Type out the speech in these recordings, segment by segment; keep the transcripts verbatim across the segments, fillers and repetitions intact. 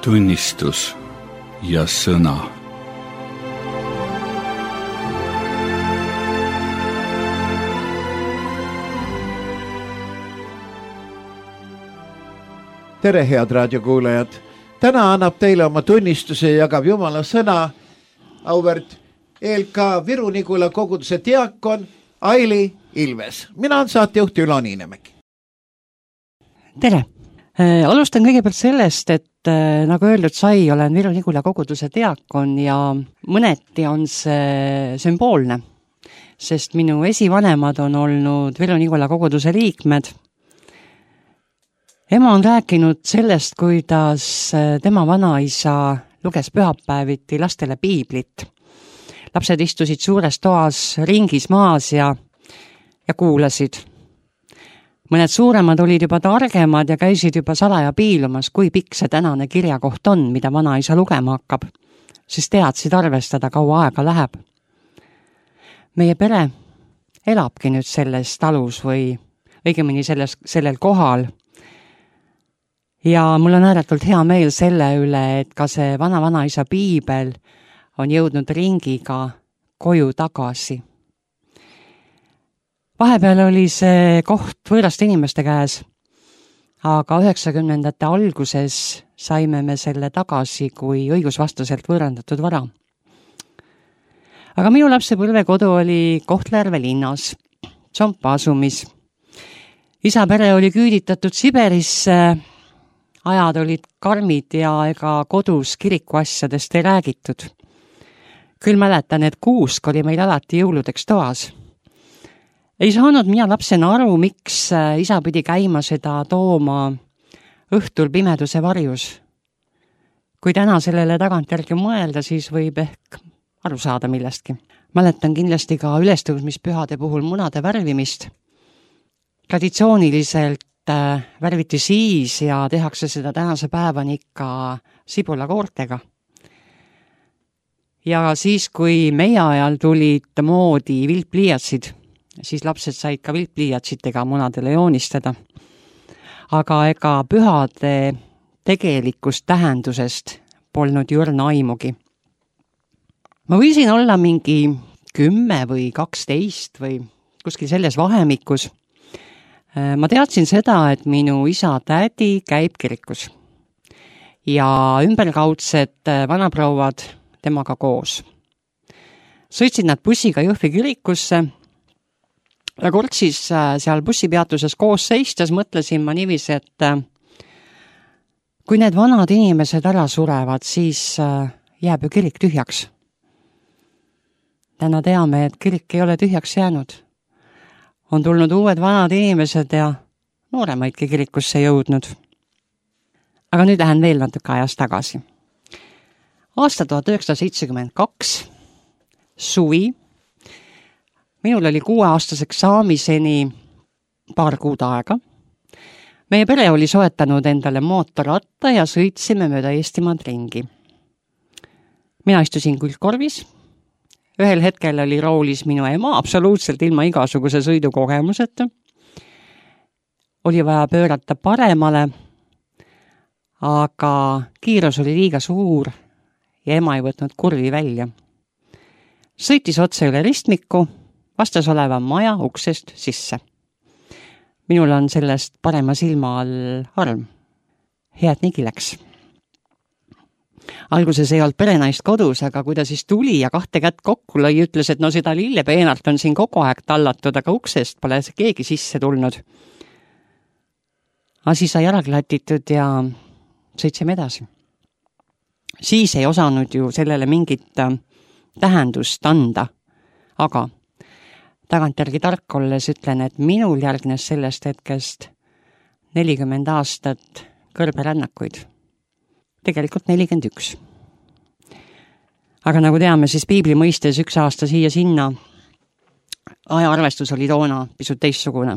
tunnistus ja sõna. Tere, head raadiokuulajad! Täna annab teile oma tunnistuse ja jagab Jumala sõna auväärt E L K Viru-Nigula koguduse diakon Aili Ilves. Mina olen saatejuht Ülo Niinemägi. Tere! Alustan kõigepealt sellest, et nagu öeldud sai, olen Viru-Nigula koguduse diakon ja mõneti on see sümboolne, sest minu esivanemad on olnud Viru-Nigula koguduse liikmed. Ema on rääkinud sellest, kuidas tema vanaisa luges pühapäeviti lastele piiblit. Lapsed istusid suures toas ringis maas ja, ja kuulasid. Mõned suuremad olid juba targemad ja käisid juba salaja piilumas, kui pikk see tänane kirjakoht on, mida vanaisa lugema hakkab, sest teadsid arvestada, kaua aega läheb. Meie pere elabki nüüd selles talus või õigemini selles, sellel kohal. Ja mul on ääretult hea meel selle üle, et ka see vana-vanaisa piibel on jõudnud ringiga koju tagasi. Vahepeal oli see koht võõraste inimeste käes, aga üheksakümnendate alguses saime me selle tagasi kui õigusvastaselt võõrandatud vara. Aga minu lapsepõlvekodu oli Kohtla-Järve linnas, Tsompa asumis. Isa pere oli küüditatud Siberisse, ajad olid karmid ja ega kodus kirikuasjadest ei räägitud. Küll mäletan, et kuusk oli meil alati jõuludeks toas. Ei saanud mina lapsena aru, miks isa pidi käima seda tooma õhtul pimeduse varjus. Kui täna sellele tagantjärgi mõelda, siis võib ehk aru saada millestki. Mäletan kindlasti ka ülestõusmispühade puhul munade värvimist. Traditsiooniliselt värviti siis ja tehakse seda tänase päevani ikka sibulakoortega. Ja siis, kui meie ajal tulid moodi viltpliiatsid, siis lapsed said ka viltpliiatsitega munadele joonistada. Aga ega pühade tegelikust tähendusest polnud jõrna aimugi. Ma võisin olla mingi kümme või kaksteist või kuskil selles vahemikus. Ma teadsin seda, et minu isa tädi käib kirikus ja ümberkaudsed vanaprouad temaga koos. Sõitsid nad bussiga Jõhvi kirikusse ja kord siis seal bussipeatuses koos seistes mõtlesin ma niiviisi, et kui need vanad inimesed ära surevad, siis jääb ju kirik tühjaks. Täna teame, et kirik ei ole tühjaks jäänud. On tulnud uued vanad inimesed ja nooremaidki kirikusse jõudnud. Aga nüüd lähen veel natuke ajas tagasi. Aasta tuhat üheksasada seitsekümmend kaks, suvi. Minul oli kuueaastaseks saamiseni paar kuud aega. Meie pere oli soetanud endale mootorratta ja sõitsime mööda Eestimaad ringi. Mina istusin külgkorvis. Ühel hetkel oli roolis minu ema, absoluutselt ilma igasuguse sõidukogemuseta. Oli vaja pöörata paremale, aga kiirus oli liiga suur ja ema ei võtnud kurvi välja. Sõitis otse üle ristmiku, vastas oleva maja uksest sisse. Minul on sellest parema silma all arm. Head nigi läks. Alguses ei olnud perenaist kodus, aga kui ta siis tuli ja kahte kätt kokku lõi, ütles, et no seda lillepeenart on siin kogu aeg tallatud, aga uksest pole keegi sisse tulnud. Asi sai ära klatitud ja sõitsime edasi. Siis ei osanud ju sellele mingit tähendust anda, aga tagantjärgi tark olles ütlen, et minul järgnes sellest hetkest nelikümmend aastat kõrberännakuid. Tegelikult nelikümmend üks. Aga nagu teame, siis piibli mõistes üks aasta siia sinna ajaarvestus oli toona pisut teistsugune.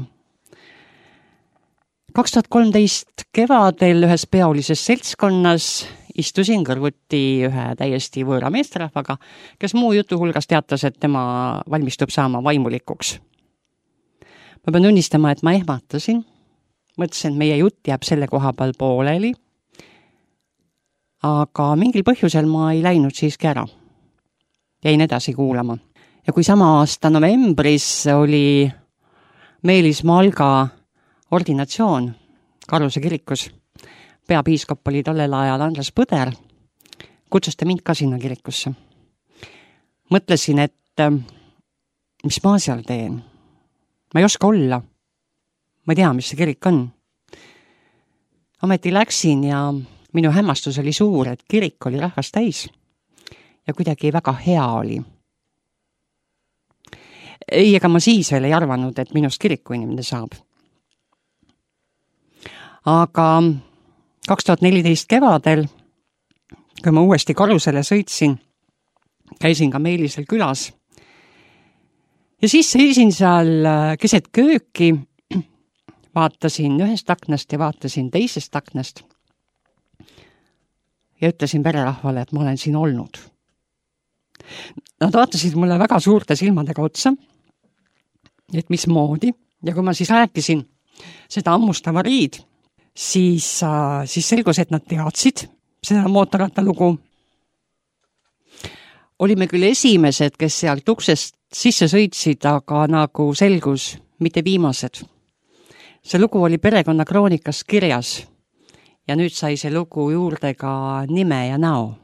kaks tuhat kolmteist kevadel ühes peolises seltskonnas istusin kõrvuti ühe täiesti võõra meesterahvaga, kes muu jutu hulgas teatas, et tema valmistub saama vaimulikuks. Ma pean tunnistama, et ma ehmatasin, mõtlesin, et meie jutt jääb selle koha peal pooleli, aga mingil põhjusel ma ei läinud siiski ära. Jäin edasi kuulama. Ja kui sama aasta novembris oli Meelis Malga ordinatsioon Karluse kirikus, peapiiskop oli tollel ajal Andres Põder, kutsus ta mind ka sinna kirikusse. Mõtlesin, et mis ma seal teen? Ma ei oska olla. Ma ei tea, mis see kirik on. Ometi läksin ja minu hämmastus oli suur, et kirik oli rahvast täis ja kuidagi väga hea oli. Ei, ega ma siis veel ei arvanud, et minust kiriku inimene saab. Aga kaks tuhat neliteist kevadel, kui ma uuesti Karusele sõitsin, käisin ka Meelisel külas. Ja siis seisin seal keset kööki, vaatasin ühest aknast ja vaatasin teisest aknast ja ütlesin pererahvale, et ma olen siin olnud. Nad vaatasid mulle väga suurte silmadega otsa, et mis moodi. Ja kui ma siis rääkisin seda ammust avariid, siis, siis selgus, et nad teadsid seda mootorrattalugu. Olime küll esimesed, kes sealt uksest sisse sõitsid, aga nagu selgus, mitte viimased. See lugu oli perekonna kroonikas kirjas ja nüüd sai see lugu juurde ka nime ja näo.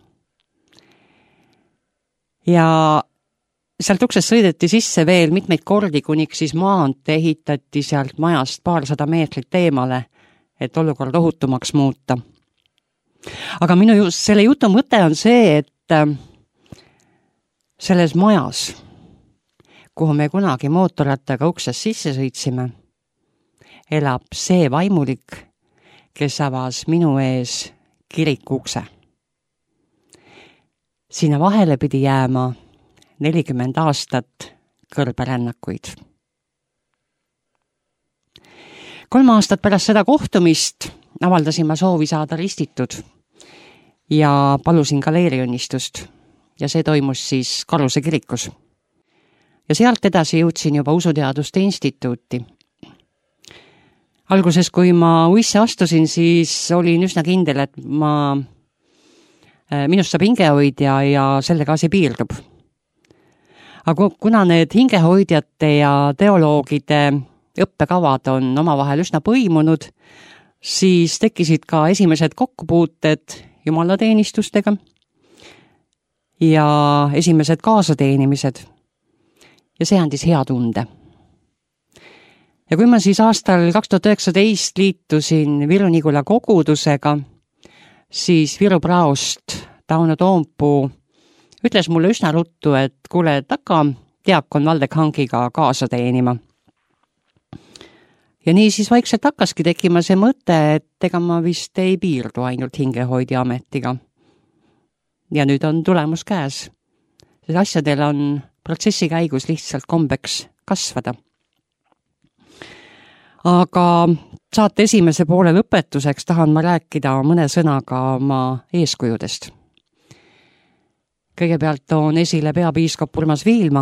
Ja sealt uksest sõideti sisse veel mitmeid kordi, kuniks siis maantee ehitati sealt majast paarsada meetrit eemale, et olukord ohutumaks muuta. Aga minu just selle jutu mõte on see, et selles majas, kuhu me kunagi mootorrattaga uksest sisse sõitsime, elab see vaimulik, kes avas minu ees kiriku ukse. Sinna vahele pidi jääma nelikümmend aastat kõrberännakuid. Kolm aastat pärast seda kohtumist avaldasin ma soovi saada ristitud ja palusin galeeriõnnistust ja see toimus siis Karluse kirikus. Ja sealt edasi jõudsin juba Usuteaduste instituuti. Alguses, kui ma uisse astusin, siis olin üsna kindel, et ma, minust saab hingehoidja ja sellega asi piirdub. Aga kuna need hingehoidjate ja teoloogide õppekavad on omavahel üsna põimunud, siis tekkisid ka esimesed kokkupuuted jumalateenistustega ja esimesed kaasateenimised. Ja see andis hea tunde. Ja kui ma siis aastal kaks tuhat üheksateist liitusin Viru-Nigula kogudusega, siis Viru praost Tauno Toompuu ütles mulle üsna ruttu, et kuule, taka diakon Valdek Hangiga kaasa teenima. Ja nii siis vaikselt hakkaski tekkima see mõte, et ega ma vist ei piirdu ainult hingehoidja ametiga. Ja nüüd on tulemus käes. Sest asjadel on protsessi käigus lihtsalt kombeks kasvada. Aga saate esimese poole lõpetuseks tahan ma rääkida mõne sõnaga oma eeskujudest. Kõigepealt toon esile peapiiskop Urmas Viilma.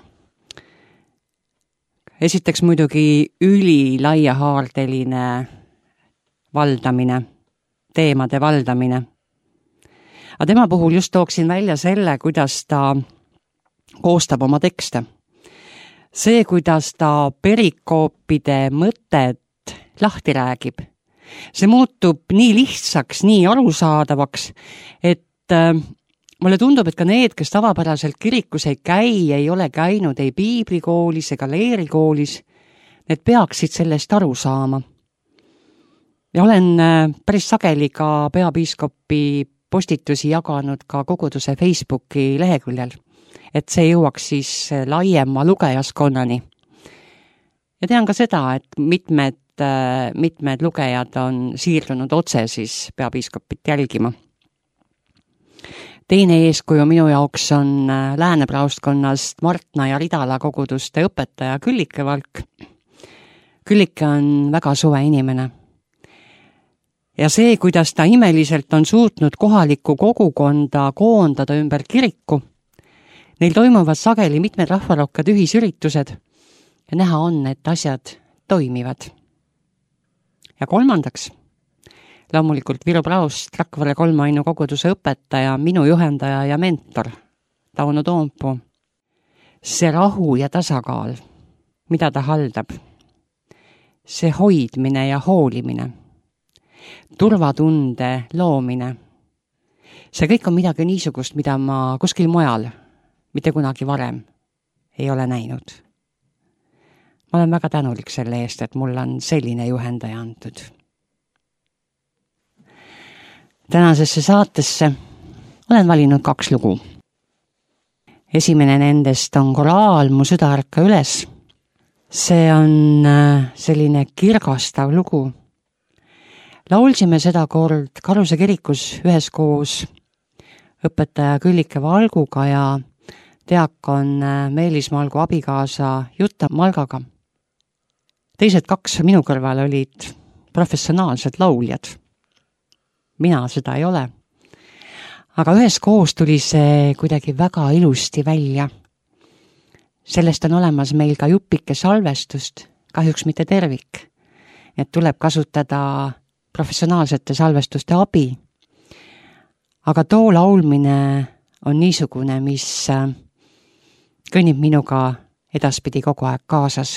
Esiteks muidugi üli laiahaardeline valdamine, teemade valdamine. Aga tema puhul just tooksin välja selle, kuidas ta koostab oma tekste. See, kuidas ta perikoopide mõtet lahti räägib. See muutub nii lihtsaks, nii arusaadavaks, et äh, mulle tundub, et ka need, kes tavapäraselt kirikus ei käi, ei ole käinud ei piiblikoolis ega leerikoolis, need peaksid sellest aru saama. Ja olen äh, päris sageli ka peapiiskopi postitusi jaganud ka koguduse Facebooki leheküljel, et see jõuaks siis laiema lugejaskonnani. Ja tean ka seda, et mitmed, mitmed lugejad on siirdunud otse siis peapiiskopit jälgima. Teine eeskuju minu jaoks on Lääne-Praostkonnast Martna ja Ridala koguduste õpetaja Küllike Valk. Küllike on väga suve inimene. Ja see, kuidas ta imeliselt on suutnud kohalikku kogukonda koondada ümber kiriku, neil toimuvad sageli mitmed rahvarokkad ühisüritused ja näha on, et asjad toimivad. Ja kolmandaks, loomulikult Viru Praost, Rakvere kolmainu koguduse õpetaja, minu juhendaja ja mentor, Tauno Toompuu. See rahu ja tasakaal, mida ta haldab, see hoidmine ja hoolimine, turvatunde loomine, see kõik on midagi niisugust, mida ma kuskil mujal mitte kunagi varem ei ole näinud. Ma olen väga tänulik selle eest, et mul on selline juhendaja antud. Tänasesse saatesse olen valinud kaks lugu. Esimene nendest on Koraal, mu süda ärka üles. See on selline kirgastav lugu. Laulsime seda kord Karuse kirikus üheskoos õpetaja Küllike Valguga ja diakon Meelis Malgu abikaasa Jutta Malgaga. Teised kaks minu kõrval olid professionaalsed lauljad. Mina seda ei ole. Aga üheskoos tuli see kuidagi väga ilusti välja. Sellest on olemas meil ka jupike salvestust, kahjuks mitte tervik. Et tuleb kasutada professionaalsete salvestuste abi. Aga too laulmine on niisugune, mis kõnnib minuga edaspidi kogu aeg kaasas.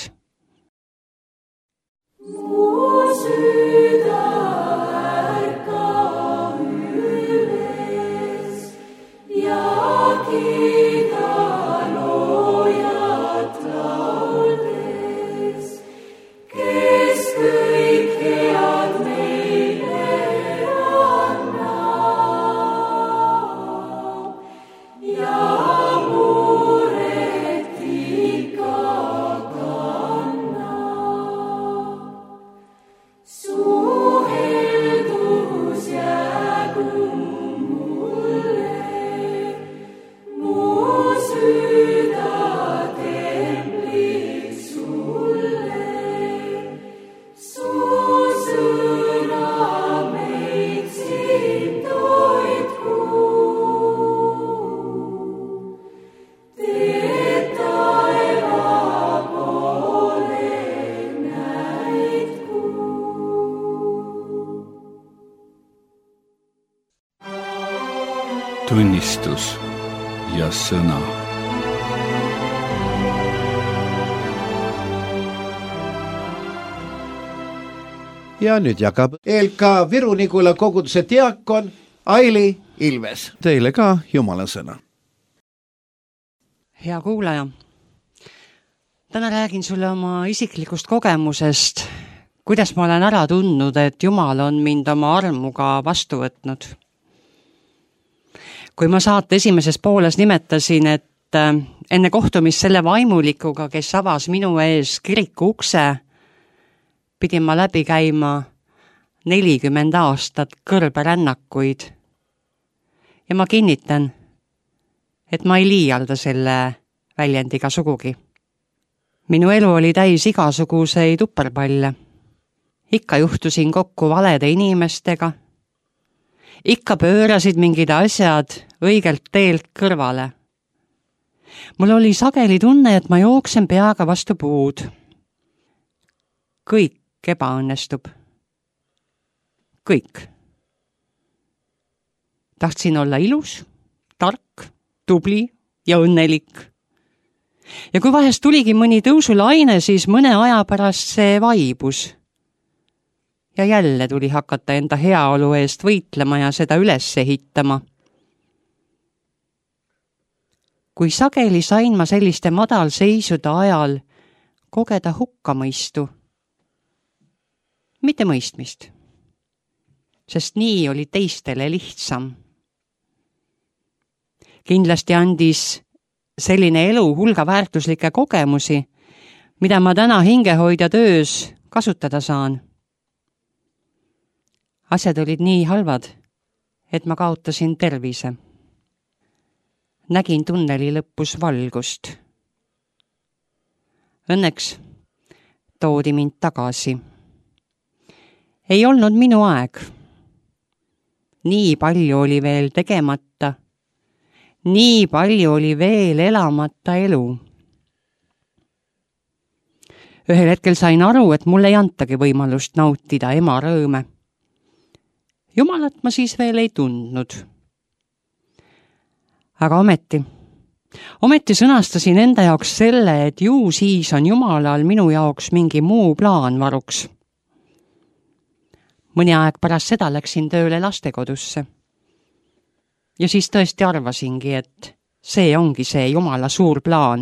Tunnistus ja sõna. Ja nüüd jagab L K Viru-Nigula koguduse diakon Aili Ilves. Teile ka Jumala sõna. Hea kuulaja, täna räägin sulle oma isiklikust kogemusest, kuidas ma olen ära tundnud, et Jumal on mind oma armuga vastu võtnud. Kui ma saate esimeses pooles nimetasin, et enne kohtumist selle vaimulikuga, kes avas minu ees kiriku ukse, pidin ma läbi käima nelikümmend aastat kõrberännakuid. Ja ma kinnitan, et ma ei liialda selle väljendiga sugugi. Minu elu oli täis igasuguseid upperpalle. Ikka juhtusin kokku valede inimestega. Ikka pöörasid mingid asjad õigelt teelt kõrvale. Mul oli sageli tunne, et ma jooksen peaga vastu puud. Kõik ebaõnnestub. Kõik. Tahtsin olla ilus, tark, tubli ja õnnelik. Ja kui vahest tuligi mõni tõusulaine, siis mõne aja pärast see vaibus. Ja jälle tuli hakata enda heaolu eest võitlema ja seda üles ehitama. Kui sageli sain ma selliste madalseisude ajal kogeda hukkamõistu, mitte mõistmist, sest nii oli teistele lihtsam. Kindlasti andis selline elu hulga väärtuslikke kogemusi, mida ma täna hingehoidja töös kasutada saan. Asjad olid nii halvad, et ma kaotasin tervise. Nägin tunneli lõpus valgust. Õnneks toodi mind tagasi. Ei olnud minu aeg. Nii palju oli veel tegemata. Nii palju oli veel elamata elu. Ühel hetkel sain aru, et mul ei antagi võimalust nautida ema rõõme. Jumalat ma siis veel ei tundnud. Aga ometi, ometi sõnastasin enda jaoks selle, et ju siis on Jumalal minu jaoks mingi muu plaan varuks. Mõni aeg pärast seda läksin tööle lastekodusse. Ja siis tõesti arvasingi, et see ongi see Jumala suur plaan.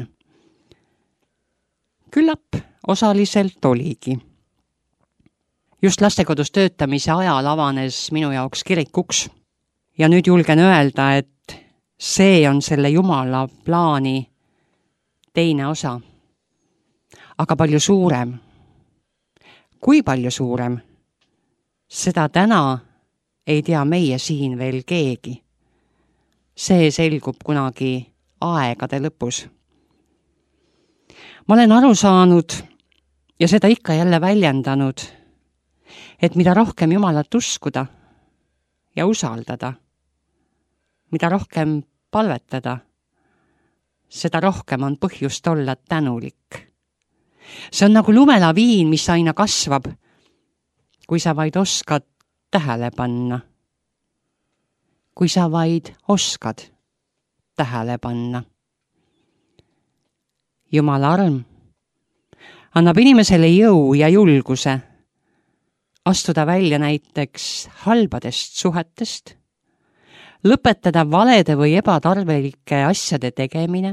Küllap osaliselt oligi. Just lastekodus töötamise ajal avanes minu jaoks kirikuks. Ja nüüd julgen öelda, et see on selle Jumala plaani teine osa. Aga palju suurem. Kui palju suurem? Seda täna ei tea meie siin veel keegi. See selgub kunagi aegade lõpus. Ma olen aru saanud ja seda ikka jälle väljendanud, et mida rohkem Jumalat uskuda ja usaldada, mida rohkem palvetada, seda rohkem on põhjust olla tänulik. See on nagu lumelaviin, mis aina kasvab, kui sa vaid oskad tähele panna. Kui sa vaid oskad tähele panna. Jumala arm annab inimesele jõu ja julguse astuda välja näiteks halbadest suhetest, lõpetada valede või ebatarvelike asjade tegemine.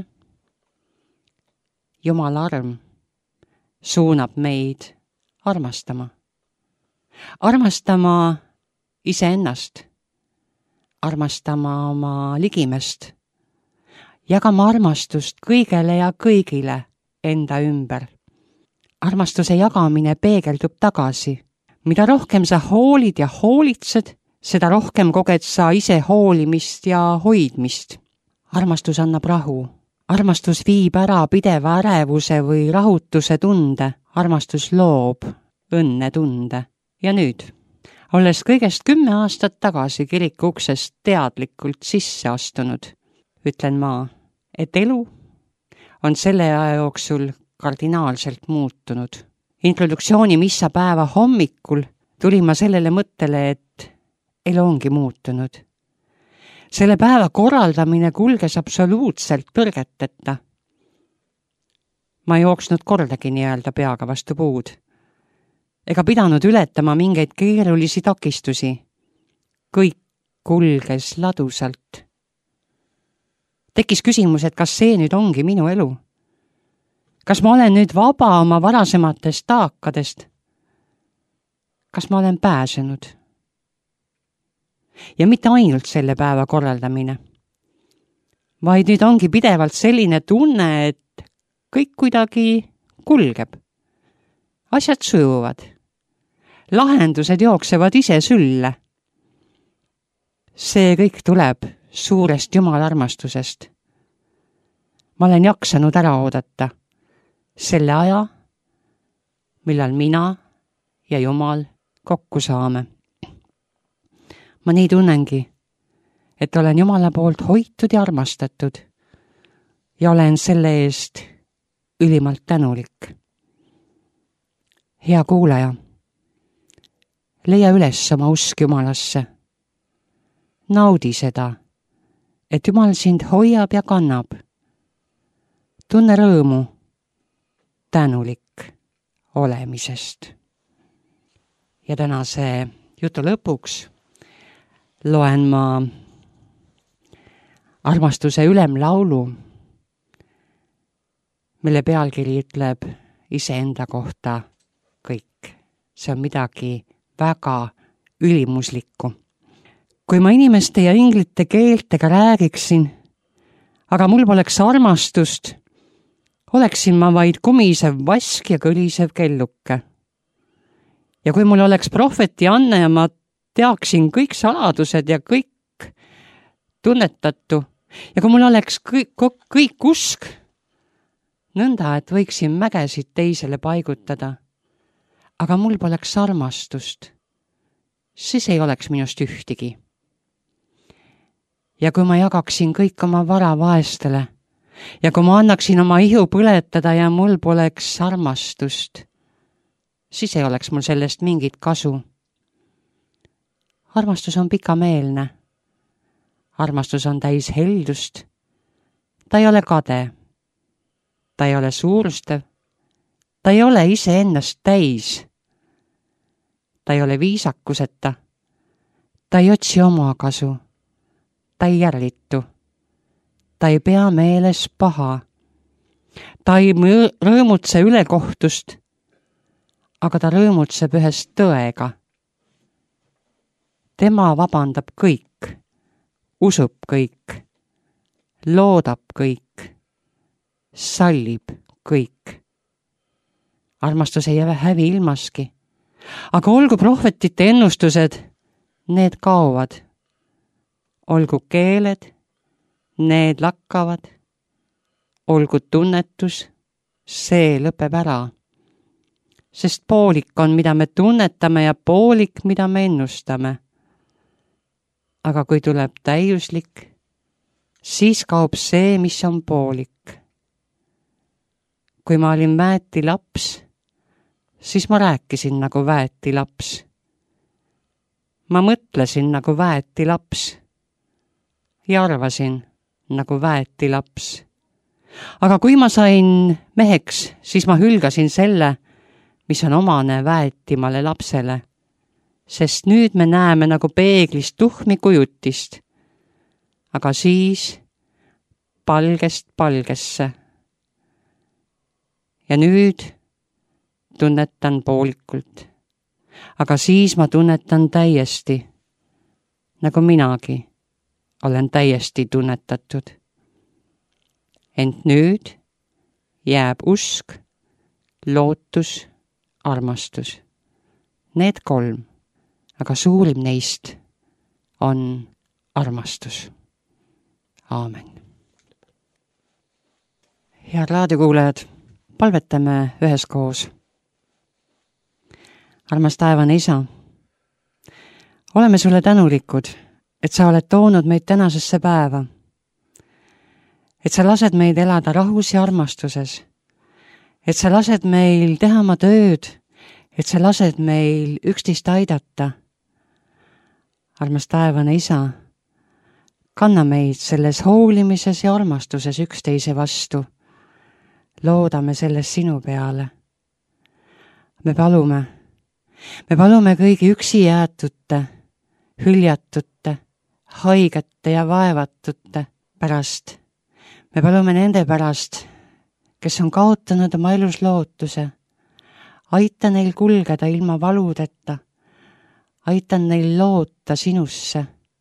Jumala arm suunab meid armastama. Armastama iseennast. Armastama oma ligimest, jagama armastust kõigele ja kõigile enda ümber. Armastuse jagamine peegeldub tagasi. Mida rohkem sa hoolid ja hoolitsed, seda rohkem koged sa ise hoolimist ja hoidmist. Armastus annab rahu. Armastus viib ära pideva ärevuse või rahutuse tunde. Armastus loob õnne tunde. Ja nüüd? Olles kõigest kümme aastat tagasi kiriku uksest teadlikult sisse astunud, ütlen ma, et elu on selle aja jooksul kardinaalselt muutunud. Introduktsiooni missa päeva hommikul tulin ma sellele mõttele, et elu ongi muutunud. Selle päeva korraldamine kulges absoluutselt tõrgeteta. Ma ei jooksnud kordagi nii-öelda peaga vastu puud. Ega pidanud ületama mingeid keerulisi takistusi. Kõik kulges ladusalt. Tekkis küsimus, et kas see nüüd ongi minu elu? Kas ma olen nüüd vaba oma varasematest taakadest? Kas ma olen pääsenud? Ja mitte ainult selle päeva korraldamine, vaid nüüd ongi pidevalt selline tunne, et kõik kuidagi kulgeb. Asjad sujuvad. Lahendused jooksevad ise sülle. See kõik tuleb suurest Jumala armastusest. Ma olen jaksanud ära oodata selle aja, millal mina ja Jumal kokku saame. Ma nii tunnengi, et olen Jumala poolt hoitud ja armastatud ja olen selle eest ülimalt tänulik. Hea kuulaja, leia üles oma usk Jumalasse. Naudi seda, et Jumal sind hoiab ja kannab. Tunne rõõmu tänulik olemisest. Ja tänase jutu lõpuks loen ma armastuse ülemlaulu, mille pealkiri ütleb iseenda kohta kõik. See on midagi väga ülimuslikku. Kui ma inimeste ja inglite keeltega räägiksin, aga mul poleks armastust, oleksin ma vaid kumisev vask ja kõlisev kelluke. Ja kui mul oleks prohveti anne ja ma teaksin kõik saladused ja kõik tunnetatu, ja kui mul oleks kõik, kõik usk, nõnda, et võiksin mägesid teisele paigutada, aga mul poleks armastust, siis ei oleks minust ühtigi. Ja kui ma jagaksin kõik oma vara vaestele ja kui ma annaksin oma ihu põletada ja mul poleks armastust, siis ei oleks mul sellest mingit kasu. armastus on pikameelne. Armastus on täis heldust. Ta ei ole kade. Ta ei ole suurustev. Ta ei ole ise ennast täis. Ta ei ole viisakuseta. Ta ei otsi oma kasu. Ta ei järlitu. Ta ei pea meeles paha. Ta ei rõõmutse ülekohtust, aga ta rõõmutseb ühest tõega. Tema vabandab kõik, usub kõik, loodab kõik, sallib kõik. Armastus ei jää hävi ilmaski, aga olgu prohvetite ennustused, need kaovad. Olgu keeled, need lakkavad. Olgu tunnetus, see lõpeb ära. Sest poolik on, mida me tunnetame ja poolik, mida me ennustame. Aga kui tuleb täiuslik, siis kaob see, mis on poolik. Kui ma olin väeti laps, siis ma rääkisin nagu väeti laps. Ma mõtlesin nagu väeti laps ja arvasin nagu väeti laps. Aga kui ma sain meheks, siis ma hülgasin selle, mis on omane väetimale lapsele. Sest nüüd me näeme nagu peeglist tuhmi kujutist, aga siis palgest palgesse. Ja nüüd tunnetan poolikult, aga siis ma tunnetan täiesti, nagu minagi olen täiesti tunnetatud. Ent nüüd jääb usk, lootus, armastus. Need kolm, aga suurim neist on armastus. Aamen. Head raadiokuulajad, palvetame üheskoos. Armas taevane Isa, oleme sulle tänulikud, et sa oled toonud meid tänasesse päeva. Et sa lased meid elada rahus ja armastuses. Et sa lased meil teha oma tööd. Et sa lased meil üksteist aidata. Armas taevane Isa, kanna meid selles hoolimises ja armastuses üksteise vastu. Loodame selles sinu peale. Me palume, me palume kõigi üksi jäetute, hüljatute, haigete ja vaevatute pärast. Me palume nende pärast, kes on kaotanud oma elus lootuse. Aita neil kulgeda ilma valudeta. Aita neil loota sinusse.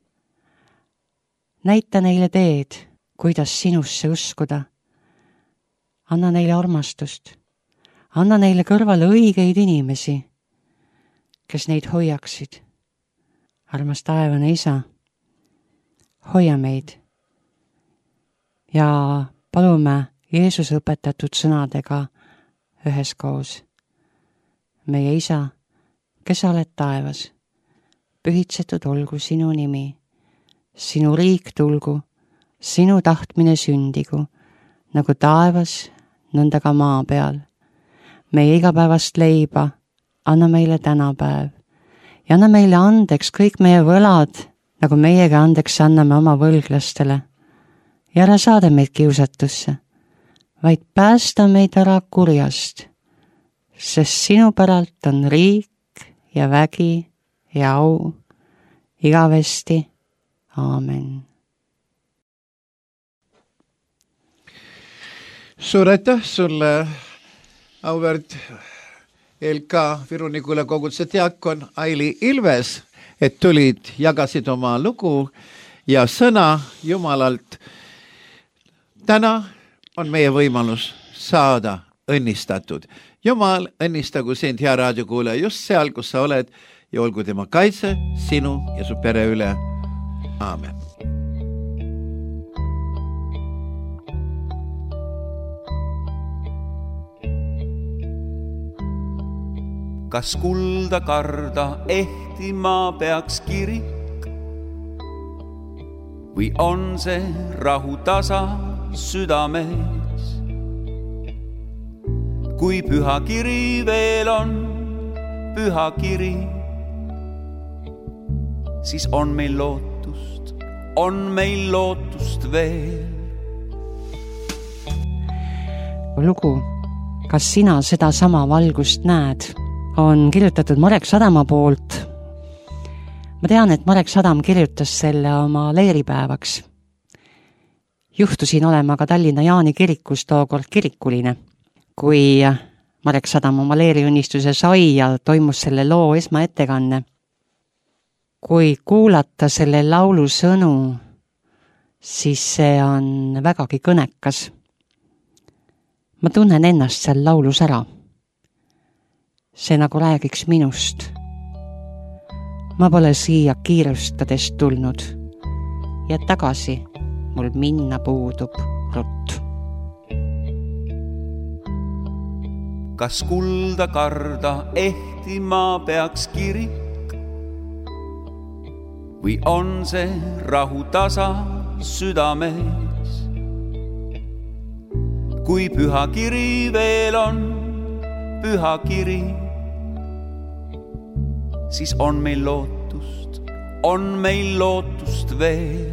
Näita neile teed, kuidas sinusse uskuda. Anna neile armastust. Anna neile kõrvale õigeid inimesi, kes neid hoiaksid. Armas taevane Isa, hoia meid. Ja palume Jeesuse õpetatud sõnadega üheskoos. Meie Isa, kes sa oled taevas, pühitsetud olgu sinu nimi. Sinu riik tulgu, sinu tahtmine sündigu, nagu taevas, nõnda ka maa peal. Meie igapäevast leiba anna meile tänapäev ja anna meile andeks kõik meie võlad, nagu meiega andeks anname oma võlglastele. Ja ära saada meid kiusatusse, vaid päästa meid ära kurjast, sest sinu päralt on riik ja vägi ja au igavesti. Aamen. Suur aitäh sulle, auväärt L K Viru-Nigula koguduse diakon Aili Ilves, et tulid, jagasid oma lugu ja sõna Jumalalt. Täna on meie võimalus saada õnnistatud. Jumal õnnistagu sind, hea raadiokuulaja, just seal, kus sa oled, ja olgu tema kaitse sinu ja su pere üle. Aamen. Kas kulda karda ehtima peaks kirik või on see rahu tasa südames? Kui püha kiri veel on, püha kiri, siis on meil lootust, on meil lootust veel. Lugu Kas sina seda sama valgust näed on kirjutatud Marek Sadama poolt. Ma tean, et Marek Sadam kirjutas selle oma leeripäevaks. Juhtusin olema ka Tallinna Jaani kirikus tookord kirikuline. Kui Marek Sadam oma leeriunnistuse sai ja toimus selle loo esmaettekanne. Kui kuulata selle laulu sõnu, siis see on vägagi kõnekas. Ma tunnen ennast seal laulus ära. See nagu räägiks minust. Ma pole siia kiirustades tulnud ja tagasi mul minna puudub rutt. Kas kulda karda ehtima peaks kirik või on see rahu tasa südames? Kui püha kiri veel on püha kiri, siis on meil lootust, on meil lootust veel.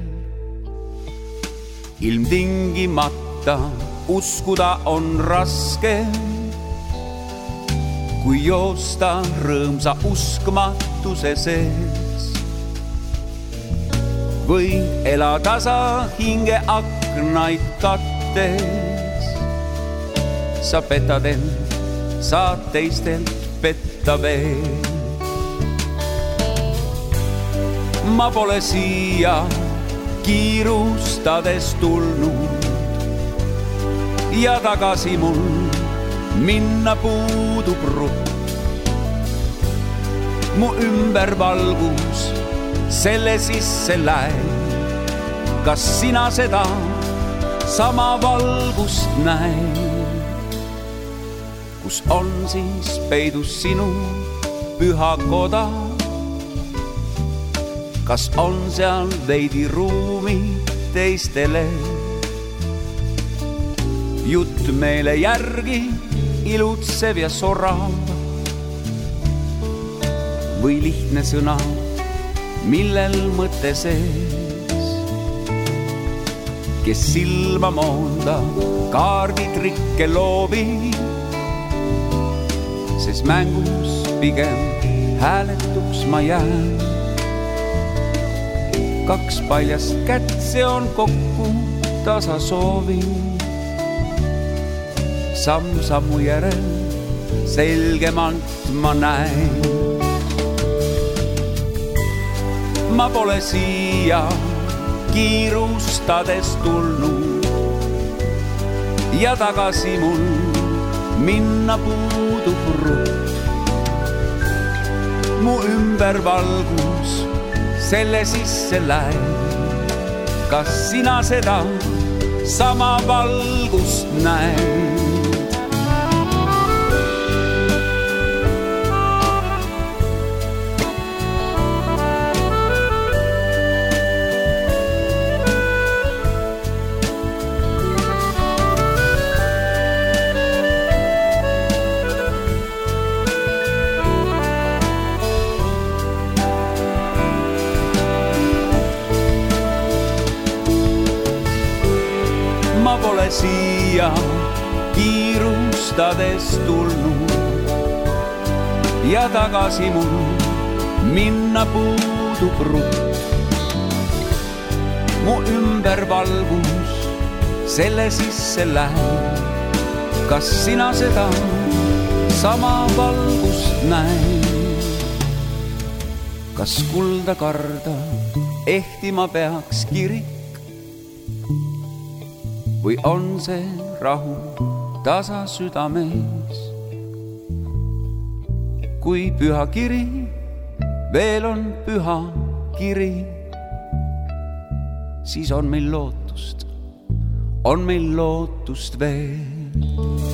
Ilmtingimata uskuda on raske, kui joosta rõõmsa uskmatuse sees. Või elada sa hinge aknaid kattes, sa petad end, saad teistelt petta veel. Ma pole siia kiirustades tulnud ja tagasi mul minna puudub rutt. Mu ümber valgus selle sisse läib. Kas sina seda sama valgust näed? Kus on siis peidus sinu püha koda? Kas on seal veidi ruumi teistele? Jutt meele järgi ilutsev ja sorav või lihtne sõna, millel mõte sees. Kes silma moonda kaarditrikke loobib, sest mängus pigem hääletuks ma jään. Kaks paljast kätt, see on kokku tasa soovin. Samm sammu järel selgemalt ma näen. Ma pole siia kiirustades tulnud ja tagasi mul minna puudub rutt. Mu ümber valgus selle sisse läib. Kas sina seda sama valgust näed? Siia kiirustades tulnud ja tagasi mul minna puudub rutt. Mu ümber valgus selle sisse läheb. Kas sina seda sama valgust näed? Kas kulda karda ehtima peaks kirik või on see rahu tasa südames? Kui püha kiri veel on püha kiri, siis on meil lootust, on meil lootust veel.